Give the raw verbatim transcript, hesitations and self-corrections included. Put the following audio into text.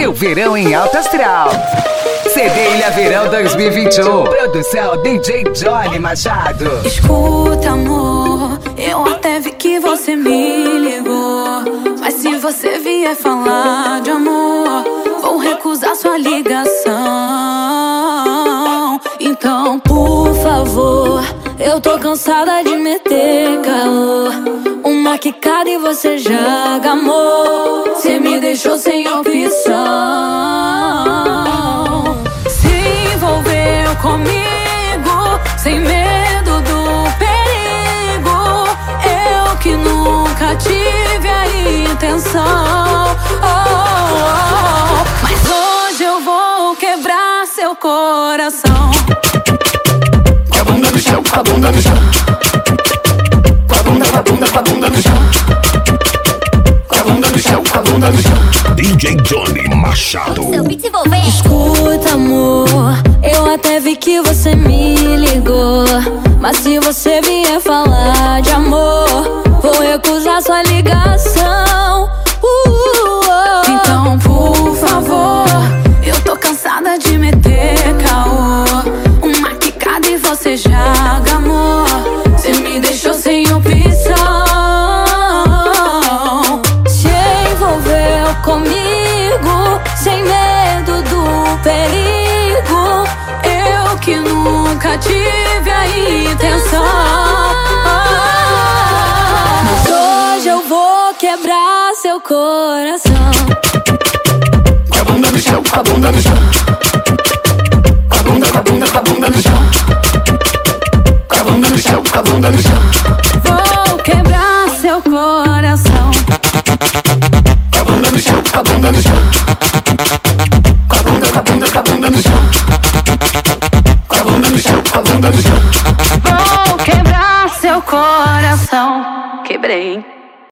seu verão em alto astral. C D Ilha Verão dois mil e vinte e um. Produção D J Johnny Machado. Escuta, amor, eu até vi que você me ligou, mas se você vier falar de amor, vou recusar sua ligação. Então, por favor, eu tô cansada de meter caô. Uma quicada e você já gamou. Cê me deixou sem opção. Se envolveu comigo, sem medo do perigo. Eu que nunca tive a intenção. Oh, oh, oh. Mas hoje eu vou quebrar seu coração. Com a bunda no chão, com a bunda no chão. Com a bunda, com a bunda, com a bunda no chão. Com a bunda no chão, com a bunda no chão. D J Johnny Machado. Escuta, amor, eu até vi que você me ligou, mas se você vier falar de amor, vou recusar sua ligação. uh, uh, uh. Então, por favor, eu tô cansada de meter caô. Uma quicada e você já gamou. Cê me deixou sem opção. Se envolveu comigo, sem medo do perigo. Eu que nunca tive a intenção. Mas hoje eu vou quebrar seu coração. Com a bunda no chão, com a bunda no chão. Com a bunda, com a bunda, com a bunda no chão. Com a bunda no chão, com a bunda no chão. Vou quebrar seu coração.